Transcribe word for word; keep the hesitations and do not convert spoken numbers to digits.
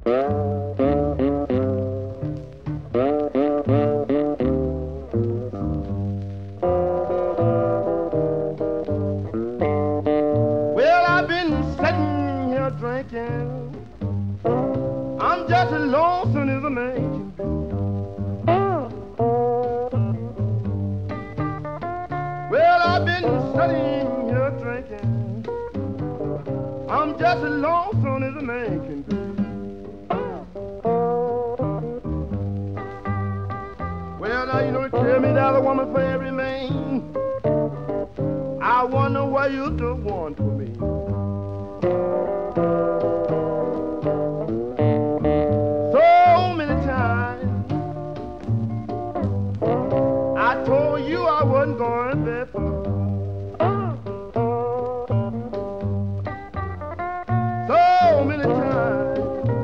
Well, I've been sitting here drinking. I'm just as lonesome as a man can be. Well, I've been sitting here drinking. I'm just as lonesome as a man can be. Well, now you don't tell me that a woman for every man. I wonder what you do want for me.